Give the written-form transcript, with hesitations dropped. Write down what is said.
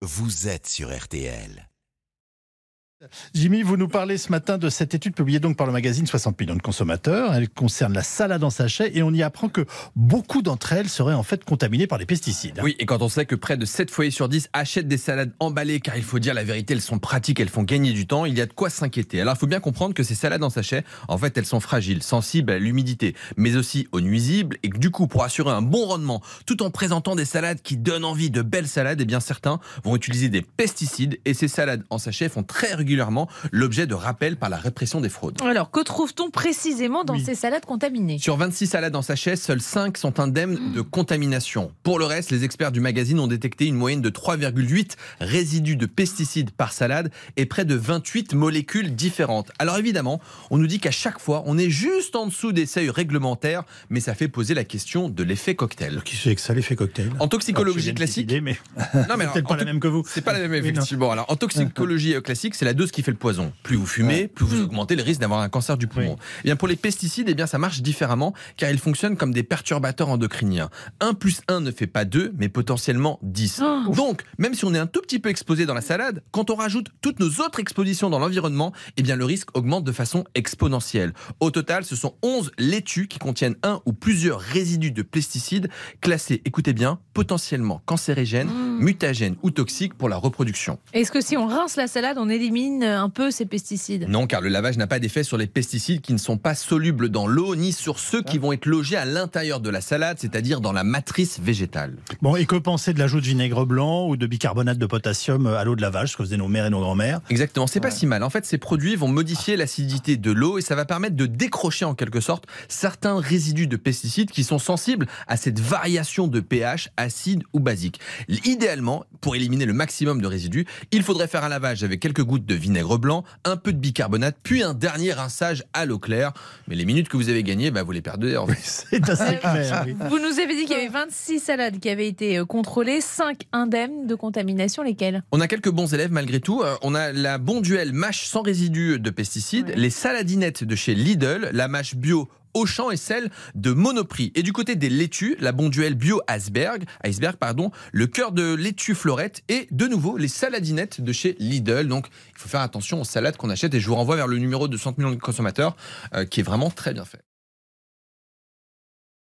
vous êtes sur RTL. Jimmy, vous nous parlez ce matin de cette étude publiée donc par le magazine 60 millions de consommateurs. Elle concerne la salade en sachet et on y apprend que beaucoup d'entre elles seraient en fait contaminées par des pesticides. Oui, et quand on sait que près de 7 foyers sur 10 achètent des salades emballées, car il faut dire la vérité, elles sont pratiques, elles font gagner du temps, il y a de quoi s'inquiéter. Alors il faut bien comprendre que ces salades en sachet, en fait, elles sont fragiles, sensibles à l'humidité, mais aussi aux nuisibles, et que du coup, pour assurer un bon rendement, tout en présentant des salades qui donnent envie, de belles salades, eh bien certains vont utiliser des pesticides, et ces salades en sachet font très régulièrement l'objet de rappels par la répression des fraudes. Alors, que trouve-t-on précisément dans ces salades contaminées ? Sur 26 salades en sachet, seules 5 sont indemnes de contamination. Pour le reste, les experts du magazine ont détecté une moyenne de 3,8 résidus de pesticides par salade et près de 28 molécules différentes. Alors évidemment, on nous dit qu'à chaque fois, on est juste en dessous des seuils réglementaires, mais ça fait poser la question de l'effet cocktail. Qui fait que ça, l'effet cocktail? En toxicologie classique... Mais... Non, mais c'est peut-être pas la même que vous. C'est pas la même, effectivement. Alors, en toxicologie classique, c'est la dose qui fait le poison. Plus vous fumez, plus vous augmentez le risque d'avoir un cancer du poumon. Et bien pour les pesticides, eh bien ça marche différemment, car ils fonctionnent comme des perturbateurs endocriniens. 1 plus 1 ne fait pas 2, mais potentiellement 10. Donc, même si on est un tout petit peu exposé dans la salade, quand on rajoute toutes nos autres expositions dans l'environnement, eh bien le risque augmente de façon exponentielle. Au total, ce sont 11 laitues qui contiennent un ou plusieurs résidus de pesticides classés, écoutez bien, potentiellement cancérigènes, mutagènes ou toxiques pour la reproduction. Est-ce que si on rince la salade, on élimine un peu ces pesticides ? Non, car le lavage n'a pas d'effet sur les pesticides qui ne sont pas solubles dans l'eau, ni sur ceux qui vont être logés à l'intérieur de la salade, c'est-à-dire dans la matrice végétale. Bon, et que penser de l'ajout de vinaigre blanc ou de bicarbonate de potassium à l'eau de lavage, ce que faisaient nos mères et nos grands-mères? Exactement, c'est pas si mal. En fait, ces produits vont modifier l'acidité de l'eau et ça va permettre de décrocher en quelque sorte certains résidus de pesticides qui sont sensibles à cette variation de pH acide ou basique. Idéalement, pour éliminer le maximum de résidus, il faudrait faire un lavage avec quelques gouttes de vinaigre blanc, un peu de bicarbonate, puis un dernier rinçage à l'eau claire. Mais les minutes que vous avez gagnées, vous les perdez. En fait. C'est assez clair. Oui. Vous nous avez dit qu'il y avait 26 salades qui avaient été contrôlées, 5 indemnes de contamination, lesquelles ? On a quelques bons élèves malgré tout. On a la Bonduelle mâche sans résidus de pesticides, les saladinettes de chez Lidl, la mâche bio Auchan et celle de Monoprix. Et du côté des laitues, la Bonduelle bio Iceberg, le cœur de laitue Florette et de nouveau les saladinettes de chez Lidl. Donc il faut faire attention aux salades qu'on achète et je vous renvoie vers le numéro de 60 millions de consommateurs qui est vraiment très bien fait.